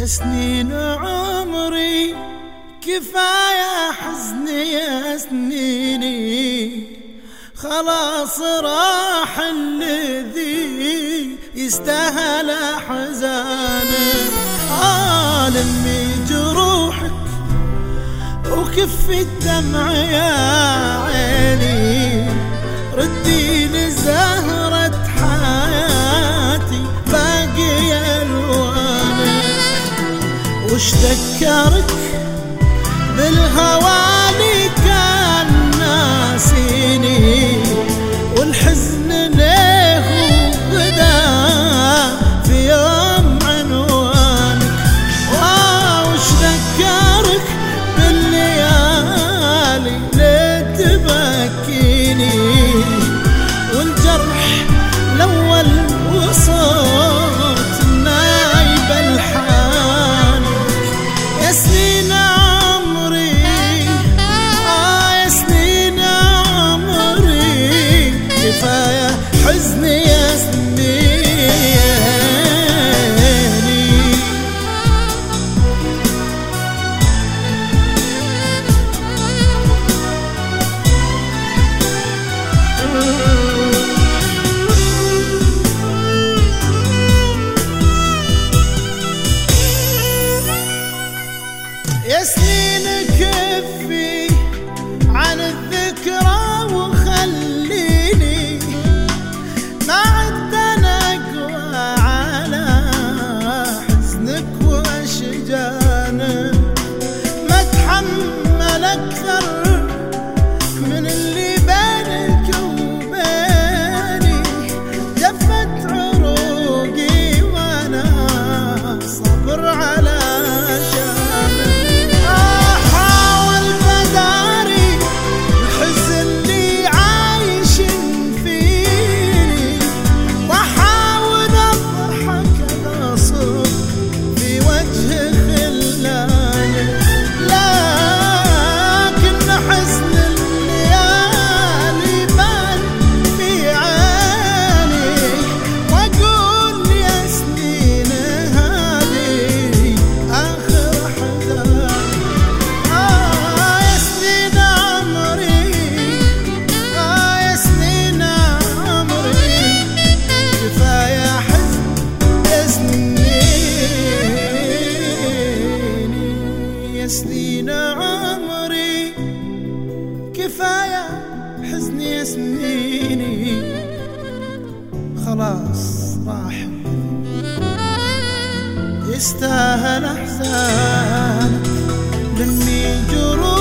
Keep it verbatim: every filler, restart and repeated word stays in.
سنين عمري كفاية حزني يا سنيني، خلاص راح الذي يستاهل حزانه. آه لمي جروحك وكفي الدمع يا عيني، ردي لزهرة حياتي باقي الوانه. وش ذكرك بالهوالي كان ناسيني، والحزن ليه بدا في يوم عنوانك. وش ذكرك بالليالي ليه تبكيني، والجرح الاول وصوت نايب الحان. يا سنين عمري آه يا سنين عمري كفاية حزني يا سنيني. يا سنين كفي عن الذكرى وخليني ما عد انا اقوى على حزنك واشجانك. ما اتحمل اكثر من اللي بينك وبيني، جفت عروقي وانا صبر على سنين عمري كفاية حزني يا سنيني، خلاص راح يستاهل احزانك. لمي جروح